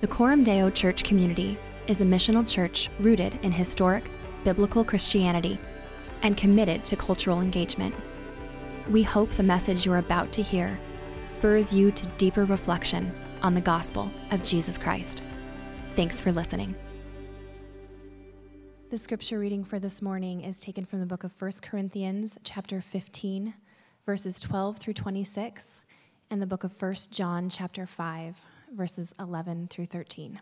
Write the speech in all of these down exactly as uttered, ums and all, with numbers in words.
The Coram Deo Church community is a missional church rooted in historic, biblical Christianity and committed to cultural engagement. We hope the message you're about to hear spurs you to deeper reflection on the gospel of Jesus Christ. Thanks for listening. The scripture reading for this morning is taken from the book of First Corinthians, chapter fifteen, verses twelve through twenty-six, and the book of First John, chapter five, verses eleven through thirteen.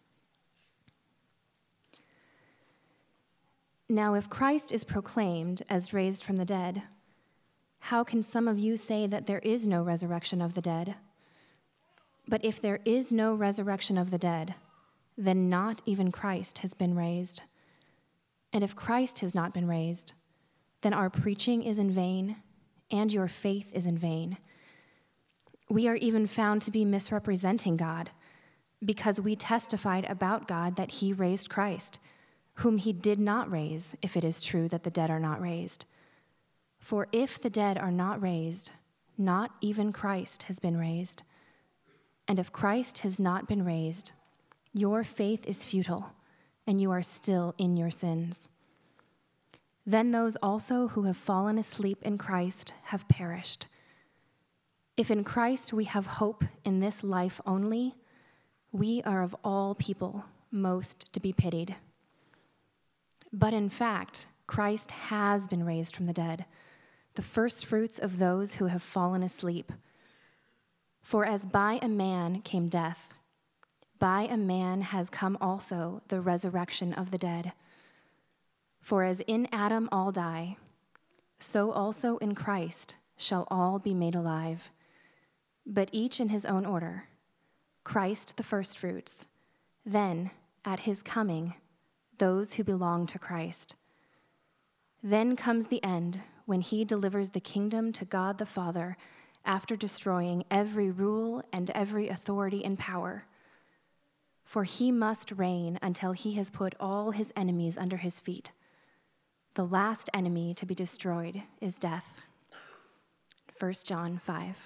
Now, if Christ is proclaimed as raised from the dead, how can some of you say that there is no resurrection of the dead? But if there is no resurrection of the dead, then not even Christ has been raised. And if Christ has not been raised, then our preaching is in vain, and your faith is in vain. We are even found to be misrepresenting God, because we testified about God that he raised Christ, whom he did not raise, if it is true that the dead are not raised. For if the dead are not raised, not even Christ has been raised. And if Christ has not been raised, your faith is futile, and you are still in your sins. Then those also who have fallen asleep in Christ have perished. If in Christ we have hope in this life only, we are of all people most to be pitied. But in fact, Christ has been raised from the dead, the firstfruits of those who have fallen asleep. For as by a man came death, by a man has come also the resurrection of the dead. For as in Adam all die, so also in Christ shall all be made alive, but each in his own order. Christ the firstfruits, then at his coming, those who belong to Christ. Then comes the end, when he delivers the kingdom to God the Father, after destroying every rule and every authority and power. For he must reign until he has put all his enemies under his feet. The last enemy to be destroyed is death. First John five.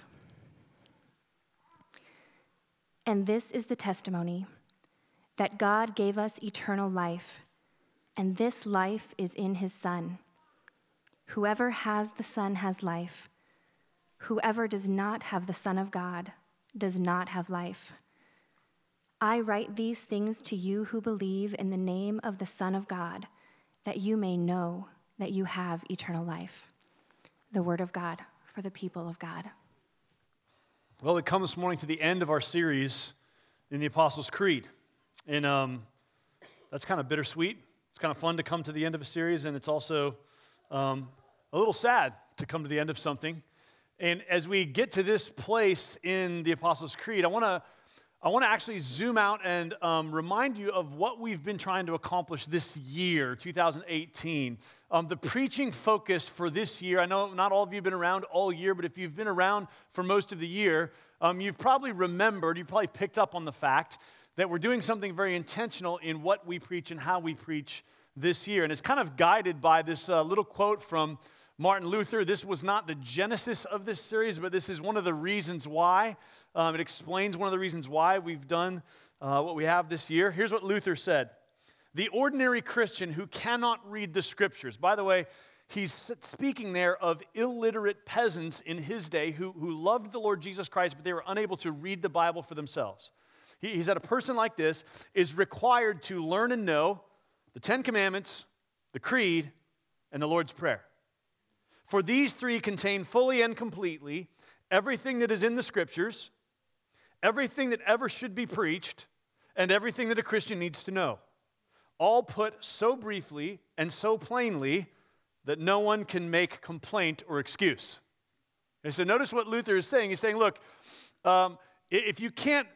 And this is the testimony, that God gave us eternal life, and this life is in his Son. Whoever has the Son has life. Whoever does not have the Son of God does not have life. I write these things to you who believe in the name of the Son of God, that you may know that you have eternal life. The word of God for the people of God. Well, we come this morning to the end of our series in the Apostles' Creed. And um, that's kind of bittersweet. It's kind of fun to come to the end of a series, and it's also um, a little sad to come to the end of something. And as we get to this place in the Apostles' Creed, I want to I want to actually zoom out and um, remind you of what we've been trying to accomplish this year, two thousand eighteen. Um, the preaching focus for this year, I know not all of you have been around all year, but if you've been around for most of the year, um, you've probably remembered, you've probably picked up on the fact that we're doing something very intentional in what we preach and how we preach this year. And it's kind of guided by this uh, little quote from Martin Luther. This was not the genesis of this series, but this is one of the reasons why. Um, it explains one of the reasons why we've done uh, what we have this year. Here's what Luther said. The ordinary Christian who cannot read the scriptures. By the way, he's speaking there of illiterate peasants in his day who, who loved the Lord Jesus Christ, but they were unable to read the Bible for themselves. He, he said a person like this is required to learn and know the Ten Commandments, the Creed, and the Lord's Prayer. For these three contain fully and completely everything that is in the scriptures, everything that ever should be preached, and everything that a Christian needs to know. All put so briefly and so plainly that no one can make complaint or excuse. And so notice what Luther is saying. He's saying, look, um, if you can't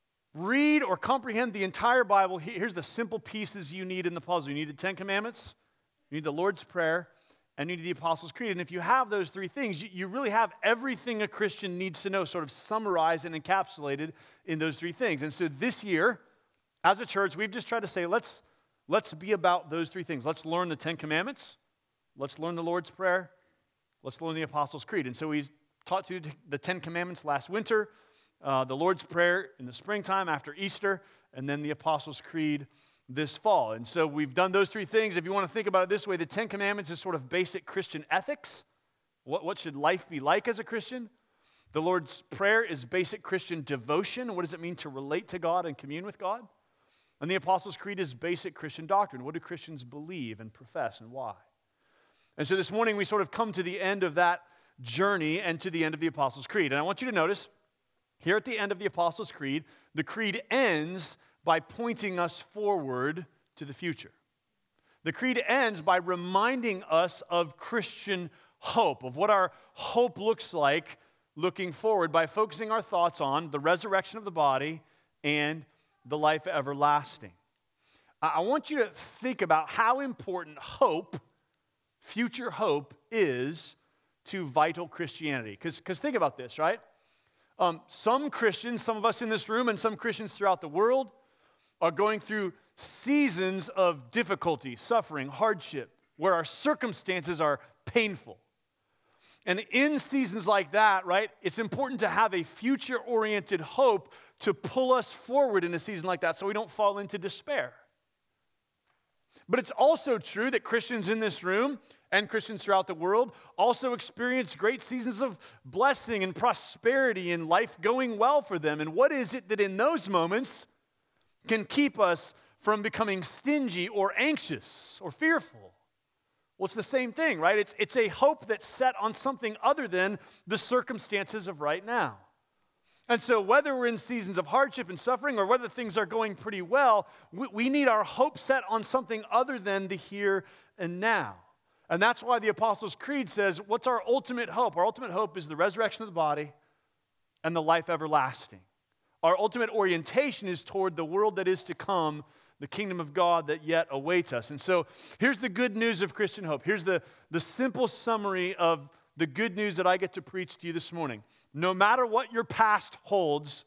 read or comprehend the entire Bible, here's the simple pieces you need in the puzzle. You need the Ten Commandments, you need the Lord's Prayer, and you need the Apostles' Creed. And if you have those three things, you really have everything a Christian needs to know sort of summarized and encapsulated in those three things. And so this year, as a church, we've just tried to say, let's, let's be about those three things. Let's learn the Ten Commandments. Let's learn the Lord's Prayer. Let's learn the Apostles' Creed. And so we taught through the Ten Commandments last winter. uh, the Lord's Prayer in the springtime after Easter, and then the Apostles' Creed this fall. And so we've done those three things. If you want to think about it this way, the Ten Commandments is sort of basic Christian ethics. What, what should life be like as a Christian? The Lord's Prayer is basic Christian devotion. What does it mean to relate to God and commune with God? And the Apostles' Creed is basic Christian doctrine. What do Christians believe and profess and why? And so this morning we sort of come to the end of that journey and to the end of the Apostles' Creed. And I want you to notice, here at the end of the Apostles' Creed, the creed ends by pointing us forward to the future. The creed ends by reminding us of Christian hope, of what our hope looks like looking forward, by focusing our thoughts on the resurrection of the body and the life everlasting. I want you to think about how important hope, future hope, is to vital Christianity. Because think about this, right? Um, some Christians, some of us in this room and some Christians throughout the world are going through seasons of difficulty, suffering, hardship, where our circumstances are painful. And in seasons like that, right, it's important to have a future-oriented hope to pull us forward in a season like that so we don't fall into despair. But it's also true that Christians in this room and Christians throughout the world also experience great seasons of blessing and prosperity and life going well for them. And what is it that in those moments can keep us from becoming stingy or anxious or fearful? Well, it's the same thing, right? It's, it's a hope that's set on something other than the circumstances of right now. And so whether we're in seasons of hardship and suffering or whether things are going pretty well, we, we need our hope set on something other than the here and now. And that's why the Apostles' Creed says, what's our ultimate hope? Our ultimate hope is the resurrection of the body and the life everlasting. Our ultimate orientation is toward the world that is to come, the kingdom of God that yet awaits us. And so here's the good news of Christian hope. Here's the, the simple summary of the good news that I get to preach to you this morning. No matter what your past holds,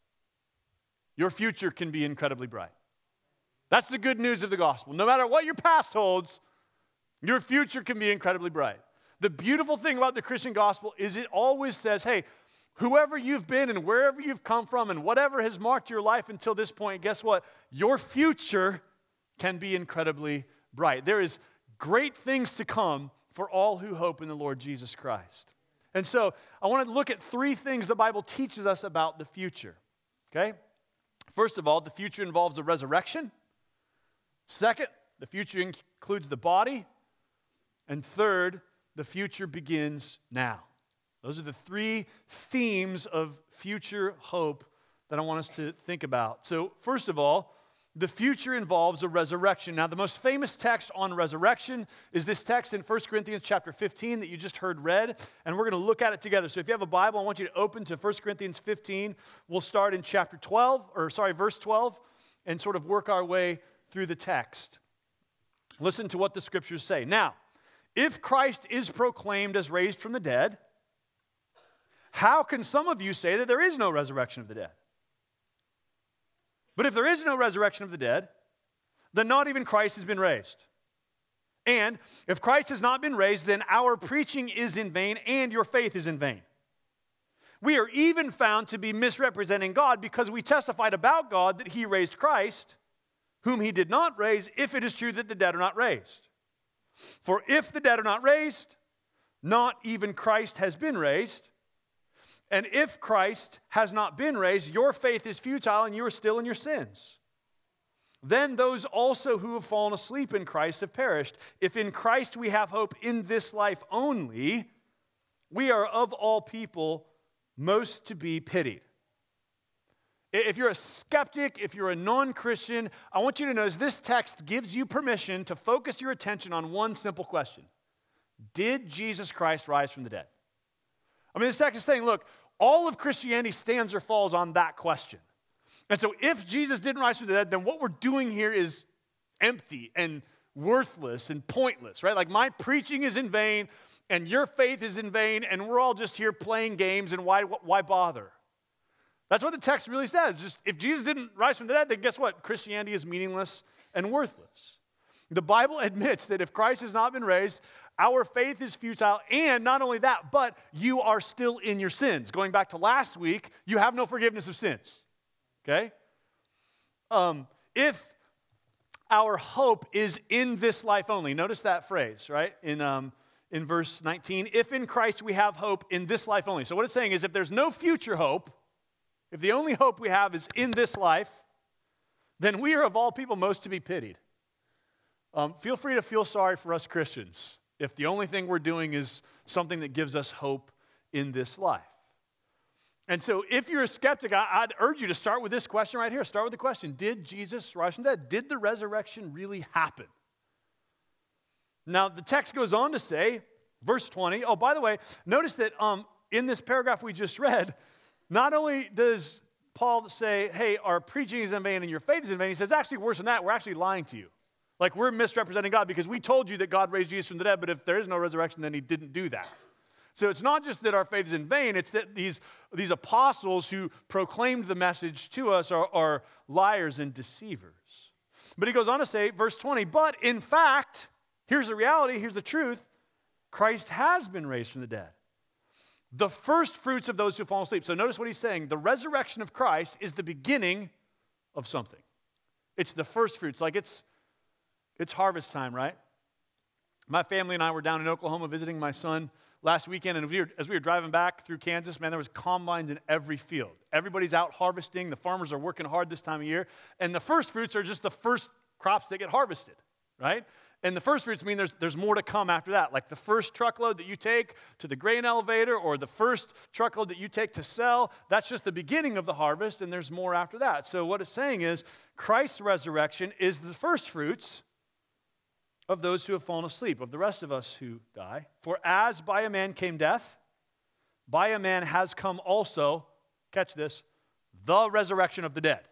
your future can be incredibly bright. That's the good news of the gospel. No matter what your past holds, your future can be incredibly bright. The beautiful thing about the Christian gospel is it always says, hey, whoever you've been and wherever you've come from and whatever has marked your life until this point, guess what? Your future can be incredibly bright. There is great things to come for all who hope in the Lord Jesus Christ. And so I want to look at three things the Bible teaches us about the future, okay? First of all, the future involves a resurrection. Second, the future includes the body. And third, the future begins now. Those are the three themes of future hope that I want us to think about. So first of all, the future involves a resurrection. Now, the most famous text on resurrection is this text in First Corinthians chapter fifteen that you just heard read, and we're going to look at it together. So if you have a Bible, I want you to open to First Corinthians fifteen. We'll start in chapter twelve, or sorry, verse twelve, and sort of work our way through the text. Listen to what the scriptures say. Now, if Christ is proclaimed as raised from the dead, how can some of you say that there is no resurrection of the dead? But if there is no resurrection of the dead, then not even Christ has been raised. And if Christ has not been raised, then our preaching is in vain and your faith is in vain. We are even found to be misrepresenting God because we testified about God that he raised Christ, whom he did not raise, if it is true that the dead are not raised. For if the dead are not raised, not even Christ has been raised. And if Christ has not been raised, your faith is futile and you are still in your sins. Then those also who have fallen asleep in Christ have perished. If in Christ we have hope in this life only, we are of all people most to be pitied. If you're a skeptic, if you're a non-Christian, I want you to notice this text gives you permission to focus your attention on one simple question. Did Jesus Christ rise from the dead? I mean, this text is saying, look, all of Christianity stands or falls on that question. And so if Jesus didn't rise from the dead, then what we're doing here is empty and worthless and pointless, right? Like my preaching is in vain and your faith is in vain and we're all just here playing games and why, why bother? That's what the text really says. Just if Jesus didn't rise from the dead, then guess what? Christianity is meaningless and worthless. The Bible admits that if Christ has not been raised, our faith is futile, and not only that, but you are still in your sins. Going back to last week, you have no forgiveness of sins, okay? Um, if our hope is in this life only, notice that phrase, right, in, um, in verse nineteen, if in Christ we have hope in this life only. So what it's saying is if there's no future hope, if the only hope we have is in this life, then we are of all people most to be pitied. Um, feel free to feel sorry for us Christians if the only thing we're doing is something that gives us hope in this life. And so if you're a skeptic, I, I'd urge you to start with this question right here. Start with the question, did Jesus rise from the dead? Did the resurrection really happen? Now, the text goes on to say, verse twenty, oh, by the way, notice that um, in this paragraph we just read, not only does Paul say, hey, our preaching is in vain and your faith is in vain, he says, actually worse than that, we're actually lying to you. Like, we're misrepresenting God because we told you that God raised Jesus from the dead, but if there is no resurrection, then he didn't do that. So it's not just that our faith is in vain, it's that these, these apostles who proclaimed the message to us are, are liars and deceivers. But he goes on to say, verse twenty, but in fact, here's the reality, here's the truth, Christ has been raised from the dead. The first fruits of those who fall asleep. So notice what he's saying. The resurrection of Christ is the beginning of something. It's the first fruits. Like it's, it's harvest time, right? My family and I were down in Oklahoma visiting my son last weekend, and we were, as we were driving back through Kansas, man, there was combines in every field. Everybody's out harvesting. The farmers are working hard this time of year. And the first fruits are just the first crops that get harvested, right? And the first fruits mean there's, there's more to come after that. Like the first truckload that you take to the grain elevator or the first truckload that you take to sell, that's just the beginning of the harvest, and there's more after that. So what it's saying is Christ's resurrection is the first fruits of those who have fallen asleep, of the rest of us who die. For as by a man came death, by a man has come also, catch this, the resurrection of the dead.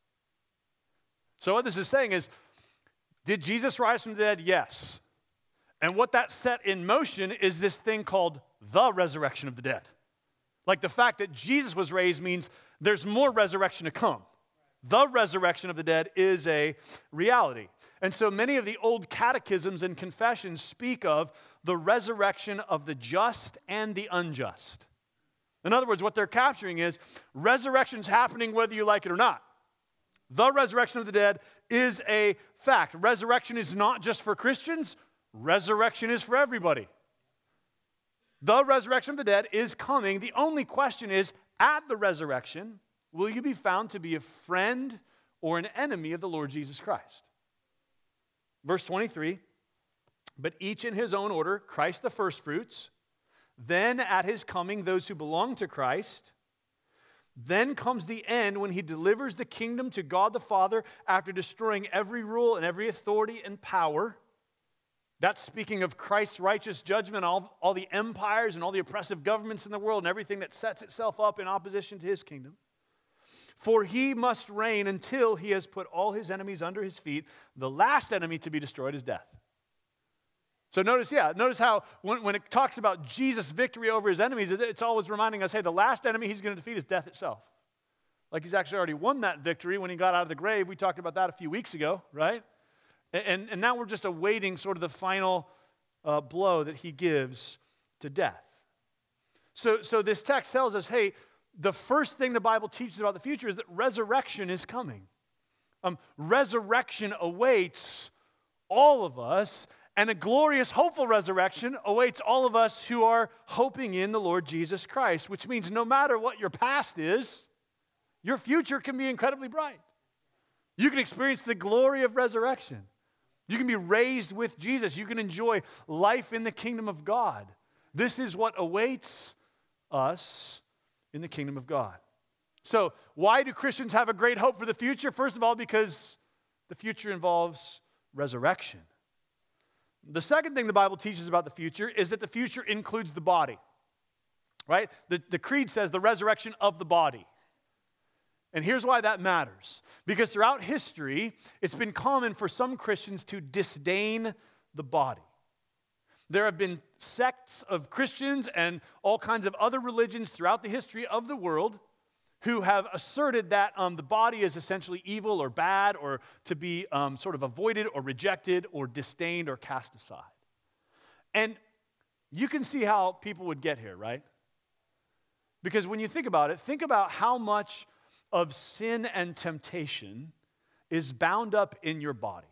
So what this is saying is, did Jesus rise from the dead? Yes. And what that set in motion is this thing called the resurrection of the dead. Like the fact that Jesus was raised means there's more resurrection to come. The resurrection of the dead is a reality. And so many of the old catechisms and confessions speak of the resurrection of the just and the unjust. In other words, what they're capturing is resurrection's happening whether you like it or not. The resurrection of the dead is a fact. Resurrection is not just for Christians. Resurrection is for everybody. The resurrection of the dead is coming. The only question is, at the resurrection, will you be found to be a friend or an enemy of the Lord Jesus Christ? Verse twenty-three, but each in his own order, Christ the firstfruits, then at his coming, those who belong to Christ. Then comes the end when he delivers the kingdom to God the Father after destroying every rule and every authority and power. That's speaking of Christ's righteous judgment, all, all the empires and all the oppressive governments in the world and everything that sets itself up in opposition to his kingdom. For he must reign until he has put all his enemies under his feet. The last enemy to be destroyed is death. So notice, yeah, notice how when, when it talks about Jesus' victory over his enemies, it's always reminding us, hey, the last enemy he's going to defeat is death itself. Like he's actually already won that victory when he got out of the grave. We talked about that a few weeks ago, right? And, and now we're just awaiting sort of the final uh, blow that he gives to death. So, so this text tells us, hey, the first thing the Bible teaches about the future is that resurrection is coming. Um, resurrection awaits all of us, and a glorious, hopeful resurrection awaits all of us who are hoping in the Lord Jesus Christ, which means no matter what your past is, your future can be incredibly bright. You can experience the glory of resurrection. You can be raised with Jesus. You can enjoy life in the kingdom of God. This is what awaits us in the kingdom of God. So, why do Christians have a great hope for the future? First of all, because the future involves resurrection. The second thing the Bible teaches about the future is that the future includes the body, right? The, the creed says the resurrection of the body. And here's why that matters. Because throughout history, it's been common for some Christians to disdain the body. There have been sects of Christians and all kinds of other religions throughout the history of the world who have asserted that um, the body is essentially evil or bad or to be um, sort of avoided or rejected or disdained or cast aside. And you can see how people would get here, right? Because when you think about it, think about how much of sin and temptation is bound up in your body.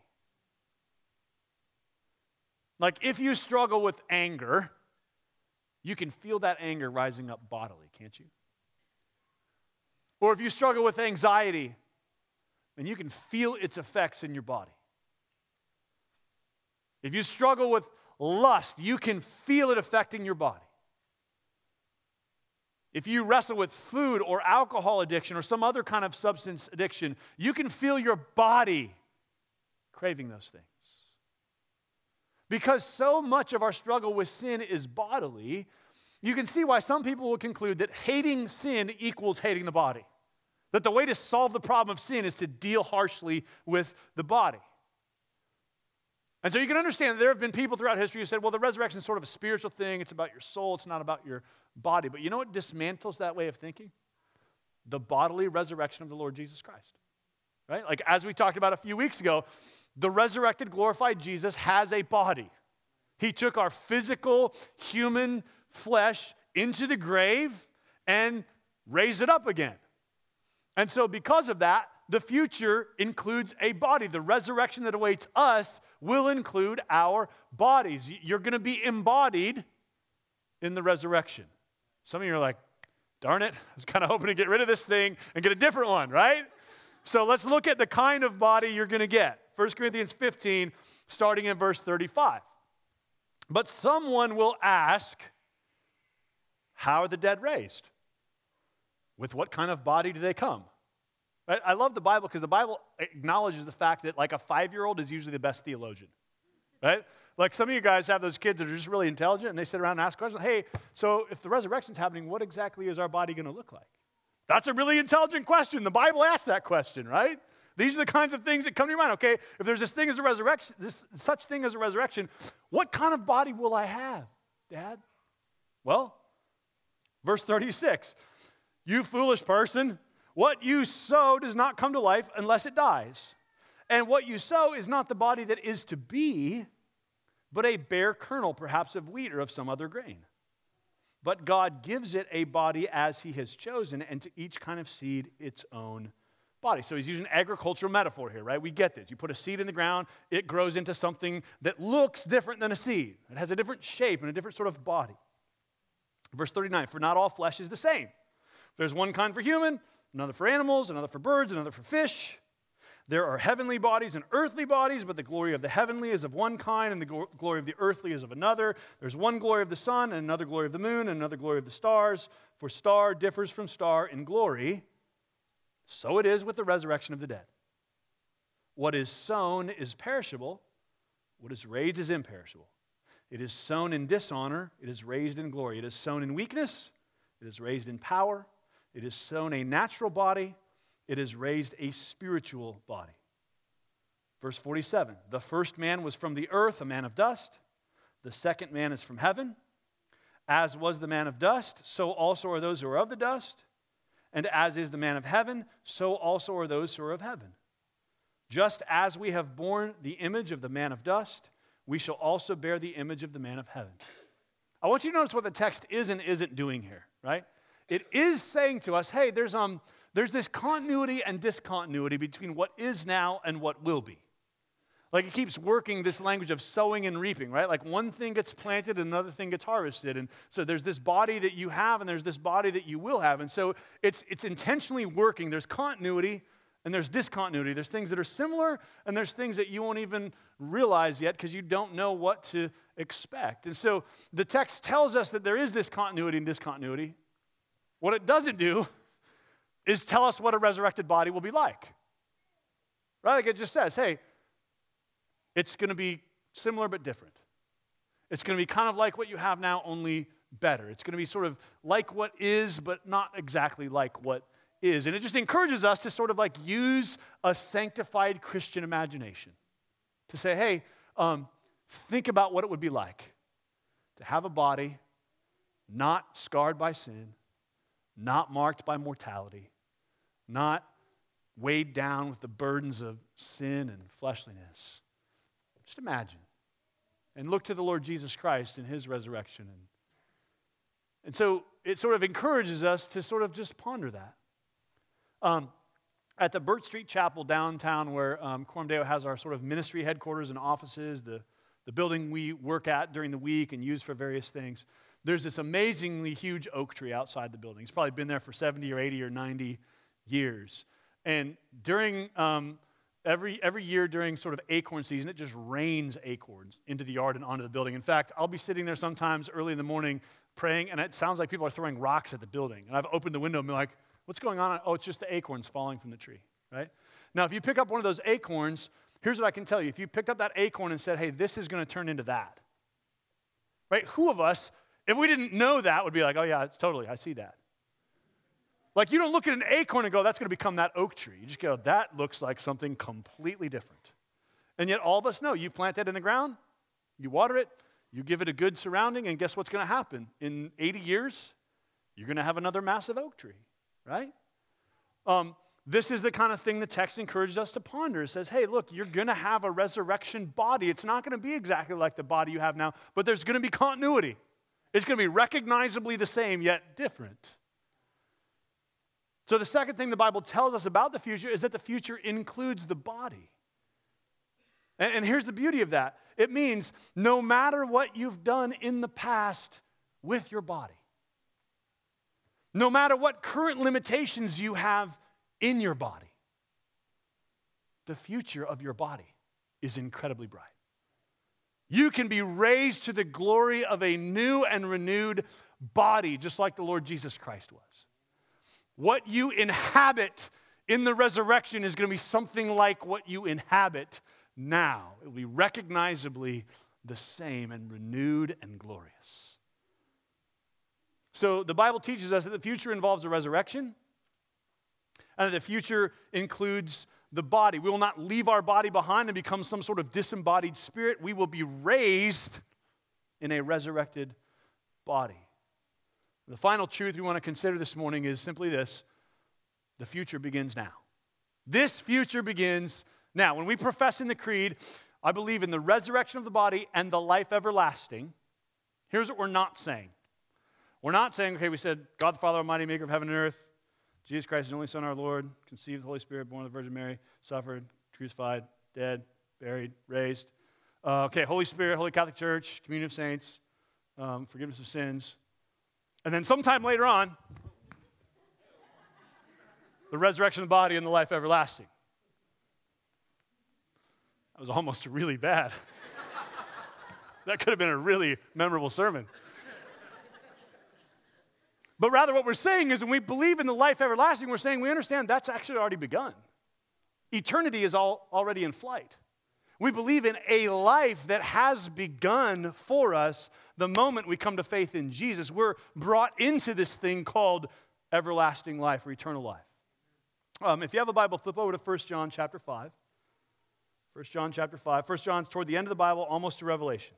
Like if you struggle with anger, you can feel that anger rising up bodily, can't you? Or if you struggle with anxiety, then you can feel its effects in your body. If you struggle with lust, you can feel it affecting your body. If you wrestle with food or alcohol addiction or some other kind of substance addiction, you can feel your body craving those things. Because so much of our struggle with sin is bodily, you can see why some people will conclude that hating sin equals hating the body. That the way to solve the problem of sin is to deal harshly with the body. And so you can understand that there have been people throughout history who said, well, the resurrection is sort of a spiritual thing. It's about your soul. It's not about your body. But you know what dismantles that way of thinking? The bodily resurrection of the Lord Jesus Christ. Right? Like as we talked about a few weeks ago, the resurrected, glorified Jesus has a body. He took our physical, human flesh into the grave and raised it up again. And so because of that, the future includes a body. The resurrection that awaits us will include our bodies. You're going to be embodied in the resurrection. Some of you are like, darn it, I was kind of hoping to get rid of this thing and get a different one, right? So let's look at the kind of body you're going to get. First Corinthians fifteen, starting in verse thirty-five. But someone will ask, how are the dead raised? With what kind of body do they come? Right? I love the Bible because the Bible acknowledges the fact that like a five-year-old is usually the best theologian, right? Like some of you guys have those kids that are just really intelligent and they sit around and ask questions. Hey, so if the resurrection's happening, what exactly is our body going to look like? That's a really intelligent question. The Bible asks that question, right? These are the kinds of things that come to your mind. Okay, if there's this thing as a resurrection, this such thing as a resurrection, what kind of body will I have, Dad? Well, verse thirty-six, you foolish person, what you sow does not come to life unless it dies. And what you sow is not the body that is to be, but a bare kernel, perhaps of wheat or of some other grain. But God gives it a body as he has chosen, and to each kind of seed its own body. So he's using an agricultural metaphor here, right? We get this. You put a seed in the ground, it grows into something that looks different than a seed. It has a different shape and a different sort of body. Verse thirty-nine, for not all flesh is the same. There's one kind for human, another for animals, another for birds, another for fish. There are heavenly bodies and earthly bodies, but the glory of the heavenly is of one kind, and the glory of the earthly is of another. There's one glory of the sun, and another glory of the moon, and another glory of the stars. For star differs from star in glory. So it is with the resurrection of the dead. What is sown is perishable. What is raised is imperishable. It is sown in dishonor. It is raised in glory. It is sown in weakness. It is raised in power. It is sown a natural body. It is raised a spiritual body. Verse forty-seven, the first man was from the earth, a man of dust. The second man is from heaven. As was the man of dust, so also are those who are of the dust. And as is the man of heaven, so also are those who are of heaven. Just as we have borne the image of the man of dust, we shall also bear the image of the man of heaven. I want you to notice what the text is and isn't doing here, right? It is saying to us, hey, there's um, there's this continuity and discontinuity between what is now and what will be. Like it keeps working this language of sowing and reaping, right? Like one thing gets planted and another thing gets harvested. And so there's this body that you have and there's this body that you will have. And so it's it's intentionally working. There's continuity and there's discontinuity. There's things that are similar and there's things that you won't even realize yet because you don't know what to expect. And so the text tells us that there is this continuity and discontinuity. What it doesn't do is tell us what a resurrected body will be like. Right? Like it just says, hey, it's going to be similar but different. It's going to be kind of like what you have now, only better. It's going to be sort of like what is, but not exactly like what is. And it just encourages us to sort of like use a sanctified Christian imagination to say, hey, um, think about what it would be like to have a body not scarred by sin, not marked by mortality, not weighed down with the burdens of sin and fleshliness. Just imagine. and look to the Lord Jesus Christ and his resurrection. And, and so it sort of encourages us to sort of just ponder that. Um, at the Burt Street Chapel downtown where um, Coram Deo has our sort of ministry headquarters and offices, the, the building we work at during the week and use for various things, there's this amazingly huge oak tree outside the building. It's probably been there for seventy or eighty or ninety years. And during um, every every year during sort of acorn season, it just rains acorns into the yard and onto the building. In fact, I'll be sitting there sometimes early in the morning praying, and it sounds like people are throwing rocks at the building. And I've opened the window and been like, what's going on? Oh, it's just the acorns falling from the tree, right? Now, if you pick up one of those acorns, here's what I can tell you. If you picked up that acorn and said, hey, this is going to turn into that, right? Who of us, if we didn't know that, would be like, oh, yeah, totally, I see that. Like, you don't look at an acorn and go, that's going to become that oak tree. You just go, that looks like something completely different. And yet all of us know, you plant that in the ground, you water it, you give it a good surrounding, and guess what's going to happen? In eighty years, you're going to have another massive oak tree. Right? Um, this is the kind of thing the text encourages us to ponder. It says, hey, look, you're going to have a resurrection body. It's not going to be exactly like the body you have now, but there's going to be continuity. It's going to be recognizably the same, yet different. So the second thing the Bible tells us about the future is that the future includes the body. And, and here's the beauty of that. It means no matter what you've done in the past with your body, no matter what current limitations you have in your body, the future of your body is incredibly bright. You can be raised to the glory of a new and renewed body, just like the Lord Jesus Christ was. What you inhabit in the resurrection is going to be something like what you inhabit now. It will be recognizably the same and renewed and glorious. So the Bible teaches us that the future involves a resurrection and that the future includes the body. We will not leave our body behind and become some sort of disembodied spirit. We will be raised in a resurrected body. The final truth we want to consider this morning is simply this: the future begins now. This future begins now. When we profess in the creed, I believe in the resurrection of the body and the life everlasting, here's what we're not saying. We're not saying, okay, we said, God the Father Almighty, maker of heaven and earth, Jesus Christ, his only Son, our Lord, conceived of the Holy Spirit, born of the Virgin Mary, suffered, crucified, dead, buried, raised. Uh, okay, Holy Spirit, Holy Catholic Church, communion of saints, um, forgiveness of sins. And then sometime later on, the resurrection of the body and the life everlasting. That was almost really bad. That could have been a really memorable sermon. But rather what we're saying is when we believe in the life everlasting, we're saying we understand that's actually already begun. Eternity is all, already in flight. We believe in a life that has begun for us the moment we come to faith in Jesus. We're brought into this thing called everlasting life or eternal life. Um, if you have a Bible, flip over to First John chapter five. First John chapter five. First John's toward the end of the Bible, almost to Revelation.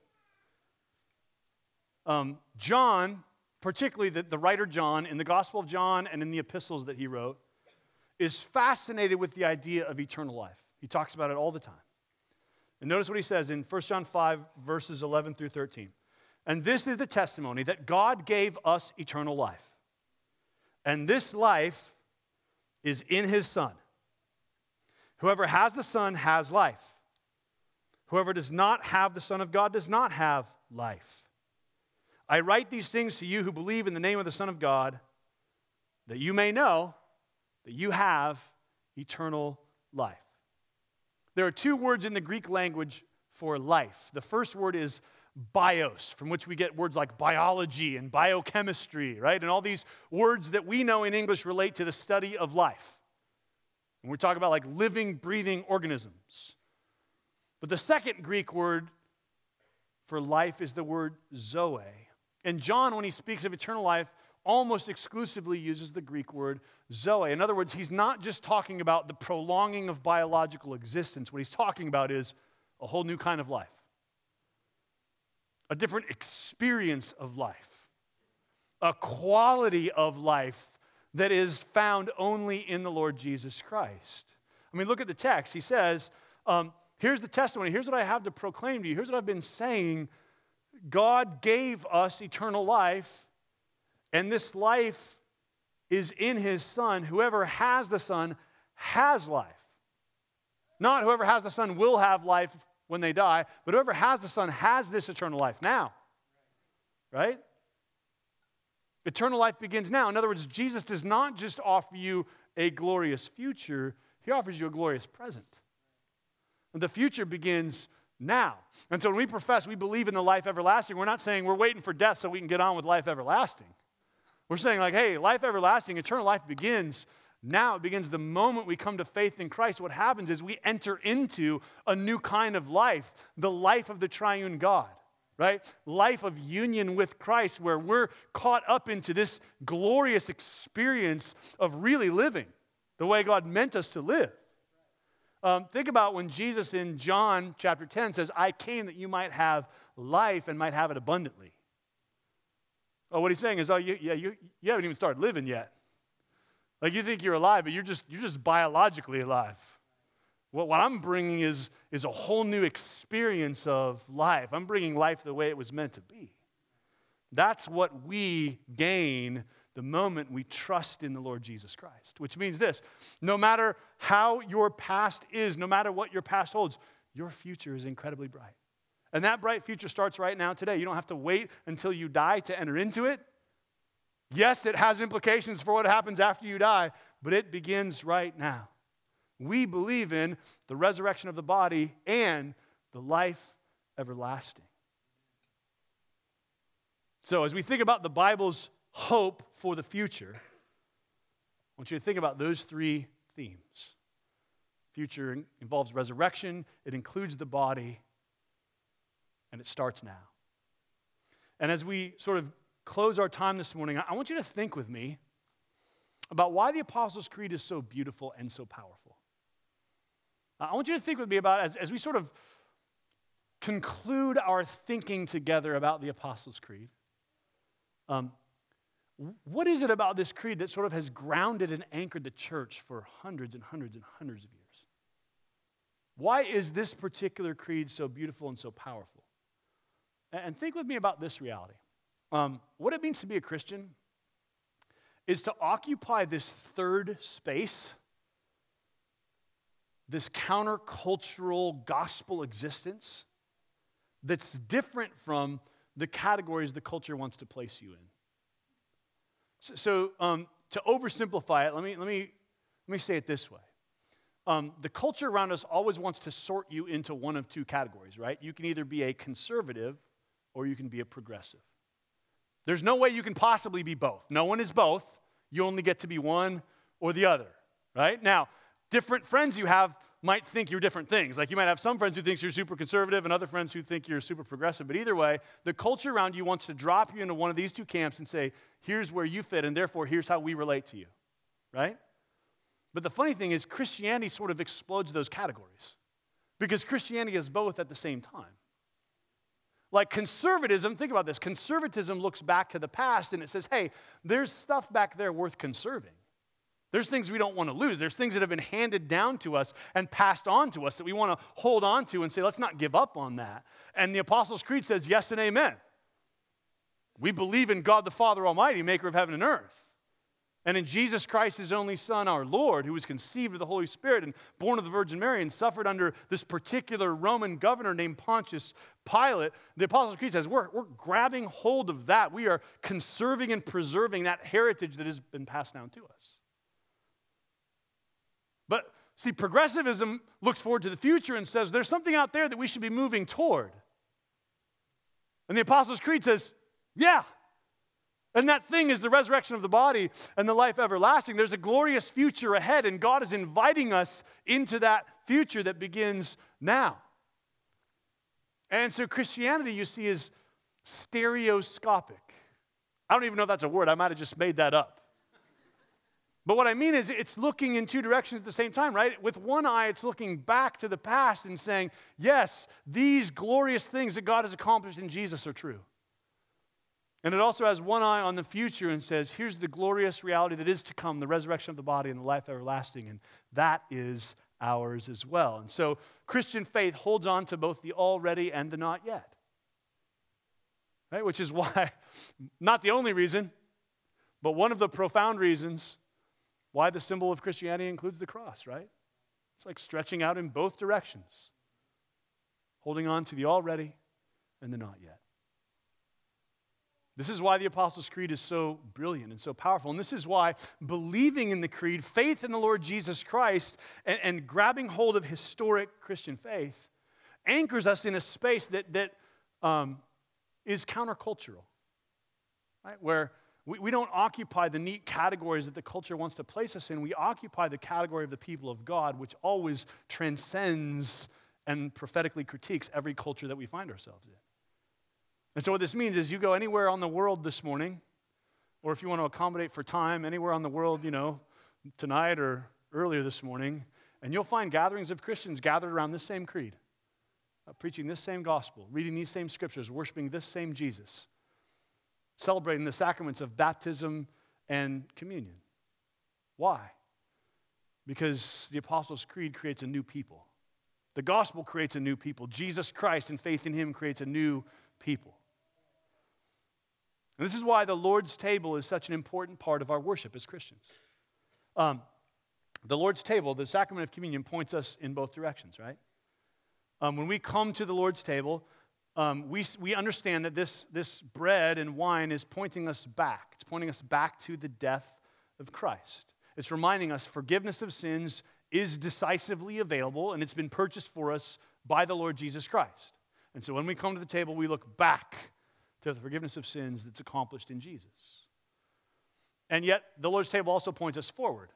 Um, John, particularly the, the writer John, in the Gospel of John and in the epistles that he wrote, is fascinated with the idea of eternal life. He talks about it all the time. And notice what he says in First John five, verses eleven through thirteen. And this is the testimony that God gave us eternal life. And this life is in his Son. Whoever has the Son has life. Whoever does not have the Son of God does not have life. I write these things to you who believe in the name of the Son of God, that you may know that you have eternal life. There are two words in the Greek language for life. The first word is bios, from which we get words like biology and biochemistry, right? And all these words that we know in English relate to the study of life. And we're talking about like living, breathing organisms. But the second Greek word for life is the word zoe. And John, when he speaks of eternal life, almost exclusively uses the Greek word zoe. In other words, he's not just talking about the prolonging of biological existence. What he's talking about is a whole new kind of life, a different experience of life, a quality of life that is found only in the Lord Jesus Christ. I mean, look at the text. He says, um, here's the testimony. Here's what I have to proclaim to you. Here's what I've been saying. God gave us eternal life, and this life is in his Son. Whoever has the Son has life. Not whoever has the Son will have life when they die, but whoever has the Son has this eternal life now. Right? Eternal life begins now. In other words, Jesus does not just offer you a glorious future, he offers you a glorious present. And the future begins now. And so when we profess we believe in the life everlasting, we're not saying we're waiting for death so we can get on with life everlasting. We're saying like, hey, life everlasting, eternal life begins now. It begins the moment we come to faith in Christ. What happens is we enter into a new kind of life, the life of the triune God. Right? Life of union with Christ, where we're caught up into this glorious experience of really living the way God meant us to live. Um, think about when Jesus in John chapter ten says, I came that you might have life and might have it abundantly. Oh, what he's saying is, oh, you, yeah, you, you haven't even started living yet. Like you think you're alive, but you're just, you're just biologically alive. What, what I'm bringing is, is a whole new experience of life. I'm bringing life the way it was meant to be. That's what we gain the moment we trust in the Lord Jesus Christ, which means this: no matter how your past is, no matter what your past holds, your future is incredibly bright. And that bright future starts right now today. You don't have to wait until you die to enter into it. Yes, it has implications for what happens after you die, but it begins right now. We believe in the resurrection of the body and the life everlasting. So as we think about the Bible's hope for the future, I want you to think about those three themes. Future involves resurrection, it includes the body, and it starts now. And as we sort of close our time this morning, I want you to think with me about why the Apostles' Creed is so beautiful and so powerful. I want you to think with me about, as, as we sort of conclude our thinking together about the Apostles' Creed, um, what is it about this creed that sort of has grounded and anchored the church for hundreds and hundreds and hundreds of years? Why is this particular creed so beautiful and so powerful? And think with me about this reality. Um, what it means to be a Christian is to occupy this third space, this countercultural gospel existence that's different from the categories the culture wants to place you in. So, so um, to oversimplify it, let me, let me, let me say it this way. Um, the culture around us always wants to sort you into one of two categories, right? You can either be a conservative or you can be a progressive. There's no way you can possibly be both. No one is both. You only get to be one or the other, right? Now, different friends you have might think you're different things. Like you might have some friends who think you're super conservative and other friends who think you're super progressive. But either way, the culture around you wants to drop you into one of these two camps and say, here's where you fit, and therefore here's how we relate to you, right? But the funny thing is Christianity sort of explodes those categories because Christianity is both at the same time. Like conservatism, think about this. Conservatism looks back to the past and it says, hey, there's stuff back there worth conserving. There's things we don't want to lose. There's things that have been handed down to us and passed on to us that we want to hold on to and say, let's not give up on that. And the Apostles' Creed says yes and amen. We believe in God the Father Almighty, maker of heaven and earth. And in Jesus Christ, his only Son, our Lord, who was conceived of the Holy Spirit and born of the Virgin Mary and suffered under this particular Roman governor named Pontius Pilate. The Apostles' Creed says we're, we're grabbing hold of that. We are conserving and preserving that heritage that has been passed down to us. But see, progressivism looks forward to the future and says there's something out there that we should be moving toward. And the Apostles' Creed says, yeah. And that thing is the resurrection of the body and the life everlasting. There's a glorious future ahead, and God is inviting us into that future that begins now. And so Christianity, you see, is stereoscopic. I don't even know if that's a word. I might have just made that up. But what I mean is it's looking in two directions at the same time, right? With one eye, it's looking back to the past and saying, yes, these glorious things that God has accomplished in Jesus are true. And it also has one eye on the future and says, here's the glorious reality that is to come, the resurrection of the body and the life everlasting, and that is ours as well. And so Christian faith holds on to both the already and the not yet. Right? Which is why, not the only reason, but one of the profound reasons why the symbol of Christianity includes the cross, right? It's like stretching out in both directions, holding on to the already and the not yet. This is why the Apostles' Creed is so brilliant and so powerful. And this is why believing in the Creed, faith in the Lord Jesus Christ, and, and grabbing hold of historic Christian faith anchors us in a space that, that um, is countercultural, right? Where we, we don't occupy the neat categories that the culture wants to place us in. We occupy the category of the people of God, which always transcends and prophetically critiques every culture that we find ourselves in. And so what this means is you go anywhere on the world this morning, or if you want to accommodate for time, anywhere on the world, you know, tonight or earlier this morning, and you'll find gatherings of Christians gathered around this same creed, uh, preaching this same gospel, reading these same scriptures, worshiping this same Jesus, celebrating the sacraments of baptism and communion. Why? Because the Apostles' Creed creates a new people. The gospel creates a new people. Jesus Christ and faith in him creates a new people. And this is why the Lord's table is such an important part of our worship as Christians. Um, the Lord's table, the sacrament of communion, points us in both directions, right? Um, when we come to the Lord's table, um, we, we understand that this, this bread and wine is pointing us back. It's pointing us back to the death of Christ. It's reminding us forgiveness of sins is decisively available, and it's been purchased for us by the Lord Jesus Christ. And so when we come to the table, we look back to the forgiveness of sins that's accomplished in Jesus. And yet, the Lord's table also points us forward.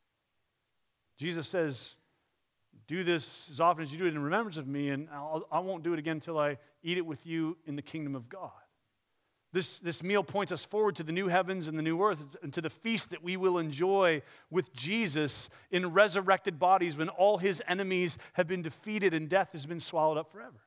Jesus says, do this as often as you do it in remembrance of me, and I'll, I won't do it again until I eat it with you in the kingdom of God. This, this meal points us forward to the new heavens and the new earth, and to the feast that we will enjoy with Jesus in resurrected bodies when all his enemies have been defeated and death has been swallowed up forever.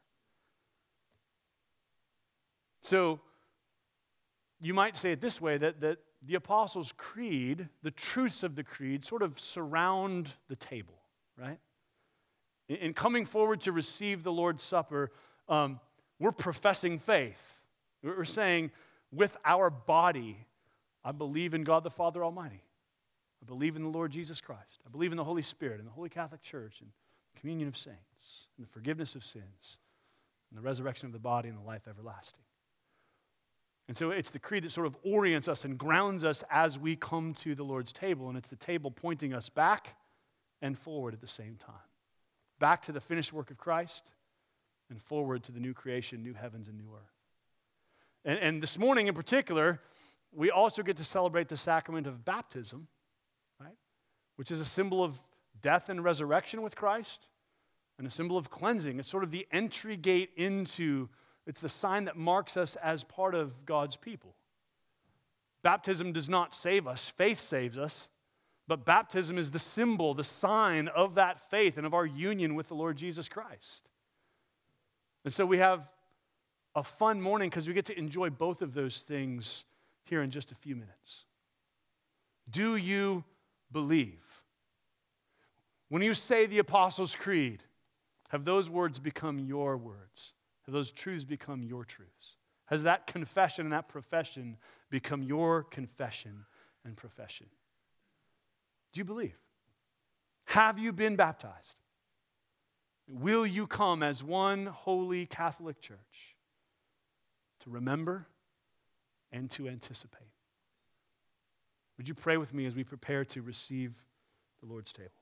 So, you might say it this way, that, that the Apostles' Creed, the truths of the Creed, sort of surround the table, right? In, in coming forward to receive the Lord's Supper, um, we're professing faith. We're saying, with our body, I believe in God the Father Almighty. I believe in the Lord Jesus Christ. I believe in the Holy Spirit and the Holy Catholic Church and the communion of saints and the forgiveness of sins and the resurrection of the body and the life everlasting. And so it's the creed that sort of orients us and grounds us as we come to the Lord's table, and it's the table pointing us back and forward at the same time. Back to the finished work of Christ and forward to the new creation, new heavens and new earth. And, and this morning in particular, we also get to celebrate the sacrament of baptism, right? Which is a symbol of death and resurrection with Christ and a symbol of cleansing. It's sort of the entry gate into It's the sign that marks us as part of God's people. Baptism does not save us. Faith saves us. But baptism is the symbol, the sign of that faith and of our union with the Lord Jesus Christ. And so we have a fun morning because we get to enjoy both of those things here in just a few minutes. Do you believe? When you say the Apostles' Creed, have those words become your words? Have those truths become your truths? Has that confession and that profession become your confession and profession? Do you believe? Have you been baptized? Will you come as one holy Catholic church to remember and to anticipate? Would you pray with me as we prepare to receive the Lord's table?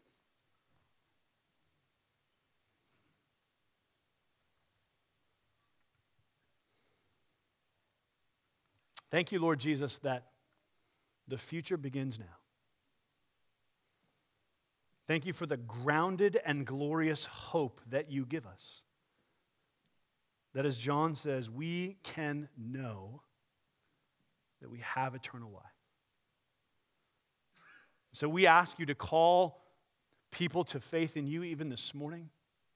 Thank you, Lord Jesus, that the future begins now. Thank you for the grounded and glorious hope that you give us. That, as John says, we can know that we have eternal life. So we ask you to call people to faith in you even this morning.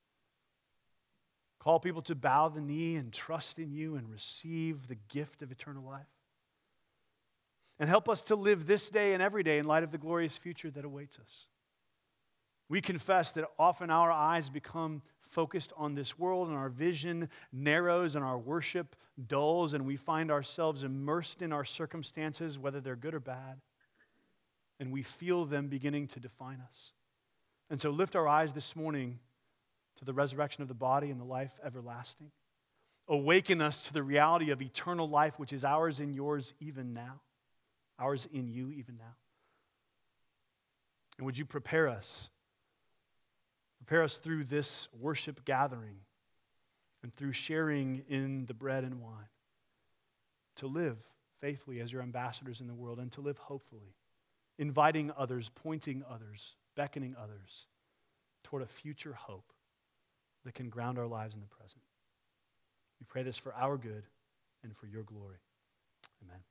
Call people to bow the knee and trust in you and receive the gift of eternal life. And help us to live this day and every day in light of the glorious future that awaits us. We confess that often our eyes become focused on this world and our vision narrows and our worship dulls, and we find ourselves immersed in our circumstances, whether they're good or bad, and we feel them beginning to define us. And so lift our eyes this morning to the resurrection of the body and the life everlasting. Awaken us to the reality of eternal life, which is ours and yours even now, ours in you even now. And would you prepare us? Prepare us through this worship gathering and through sharing in the bread and wine to live faithfully as your ambassadors in the world and to live hopefully, inviting others, pointing others, beckoning others toward a future hope that can ground our lives in the present. We pray this for our good and for your glory. Amen.